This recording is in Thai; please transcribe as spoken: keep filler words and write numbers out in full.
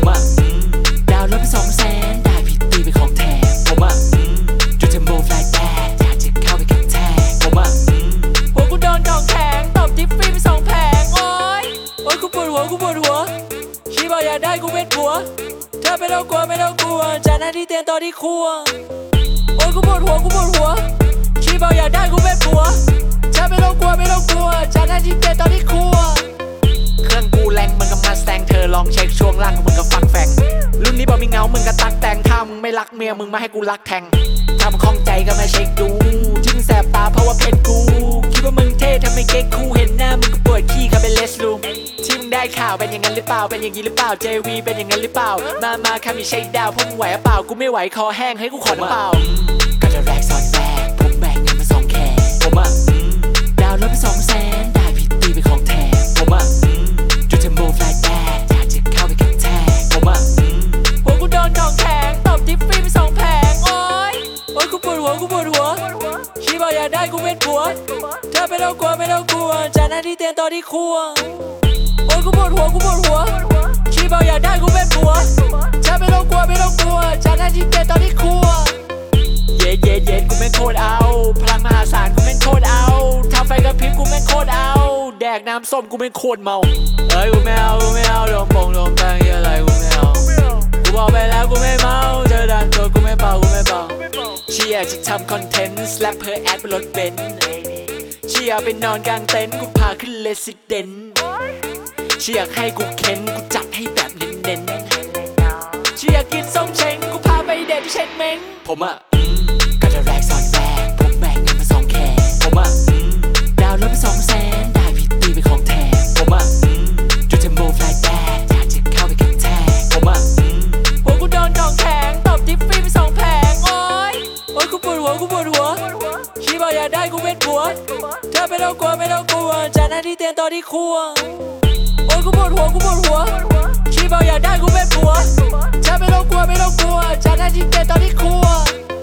ผมอะดาวรถไปสองแสนได้พี่ตีไปของแถมผมอะจุดเทมโบไฟล์แบดอยากจะเข้าไปกับแทนผมอะหัวกูโดนของแข็งตบทิปฟรีไปสองแผงโอ๊ยโอ๊ยกูปวดหัวกูปวดหัวชีบอกอยากได้กูเป็นผัวเธอไม่ต้องกลัวไม่ต้องกลัวจากหน้าที่เตียงต่อที่ครัวโอ๊ยกูปวดหัวกูปวดหัวชีบอกอยากได้กูเป็นผัวเธอไม่ต้องกลัวไม่ต้องกลัวจากหน้าที่เตียงต่อที่ครัวเครื่องกูแรงมึงก็มาแซงเธอลองเช็คช่วงล่างมึงก็ฟังแฝงรุ่นนี้บอกมีเงามึงก็ตักแต่งถ้ามึงไม่รักเมียมึงมาให้กูรักแทงถ้ามึงคล่องใจก็มาเช็คดูที่มึงแสบตาเพราะว่าเพชรกูคิดว่ามึงเท่ทำไมเก๊กคูเห็นหน้ามึงก็ปวดขี้ค่ะเป็นเลสรูมที่มึงได้ข่าวเป็นอย่างนั้นหรือเปล่าเป็นอย่างนี้หรือเปล่า เจ วี เป็นอย่างนั้นหรือเปล่ามามาค่ะมีเช็คดาวพวกมึงไหวหรือเปล่ากูไม่ไหวคอแห้งให้กูขอน้ำเปล่าก็จะแรกซ้อนแรกผมแบ่งเงินมาสองแขนผมอะดาวรถไปสองแสนได้พี่ตีไปของแถมผมอะจุดเทมโบไฟล์แบดอยากจะเข้าไปกับแทนผมอะหัวกูโดนของแข็งตบทิปฟรีไปสองแผงโอ๊ยโอ๊ยกูปวดหัวกูปวดหัวชีบอกอยากได้กูเป็นผัวเธอไม่ต้องกลัวไม่ต้องกลัวจากหน้าที่เตียงต่อที่ครัวโอ๊ยกูปวดหัวกูปวดหัวชีบอกอยากได้กูเป็นผัวเธอไม่ต้องกลัวไม่ต้องกลัวจากหน้าที่เตียงต่อที่ครัวเย็ดเย็ดเย็ดกูแม่งโคตรเอาพลังมหาศาลกูแม่งโคตรเอาทำไฟกระพริบกูแม่งโคตรเอาแดกน้ำส้มกูแม่งโคตรเมาเอ้ยกูไม่เอากูไม่เอาลงปงลงแป้งอะไรกูไม่เอากูบอกไปแล้วกูไม่เมาเธอดันตัวกูไม่เบากูไม่เบาเชียร์จะทำคอนเทนต์สแลปเพอแอดบนรถเบนซ์เชียร์ไปนอนกลางเต็นท์กูพาขึ้นเรสซิเดนต์เชียร์ให้กูเค้นกูจัดให้แบบเน้นๆเชียร์กินส้มเช้งกูพาไปเด็ดเช็ดเม้งผมอะก็จะแรกซ้อนแรกผมแบ่งเงินมาสองแขนผมอะดาวรถไปสองแสนได้พี่ตีไปของแถมผมอะจุดเทมโบไฟล์แบดอยากจะเข้าไปกับแทนผมอะหัวกูโดนของแข็งตบทิปฟรีไปสองแผงโอ๊ยโอ๊ยกูปวดหัวกูปวดหัวชีบอกอยากได้กูเป็นผัวเธอไม่ต้องกลัวไม่ต้องกลัวจากหน้าที่เตียงต่อที่ครัวโอ๊ยกูปวดหัวกูปวดหัวชีบอกอยากได้กูเป็นผัวเธอไม่ต้องกลัวไม่ต้องกลัวจากหน้าที่เตียงต่อที่ครัว